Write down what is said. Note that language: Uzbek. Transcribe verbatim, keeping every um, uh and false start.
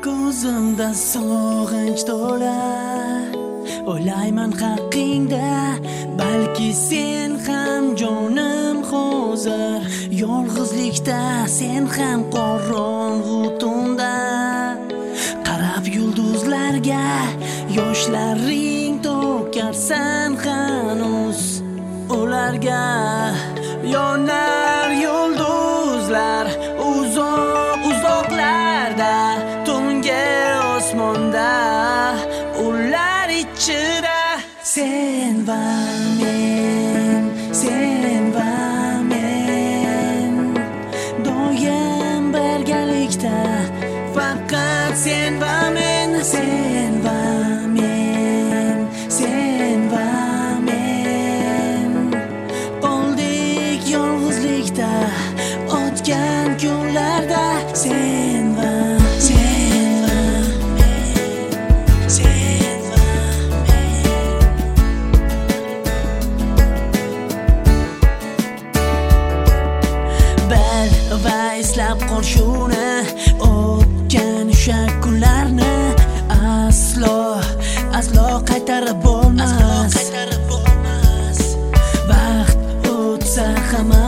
Ko'zimda sog'inch to'lar, o'ylayman haqingda, balki sen ham jonim hozir yolg'izlikda, sen ham qorong'u tunda qarab yulduzlarga yoshlaring to'karsan hanuz ularga. Yonar yulduzlar uzoq uzoqlarda, tungi osmonda, ular ichida sen va men, sen va men doim birgalikda, faqat sen va men, sen va men, sen va men qoldik yolg'izlikda, o'tgan kunlarda sen va sen va men, sen va men. Bil va eslab qol shuni, o'tgan o'sha kunlarni aslo aslo qaytarib bo'lmas. Vaqt o'tsa ham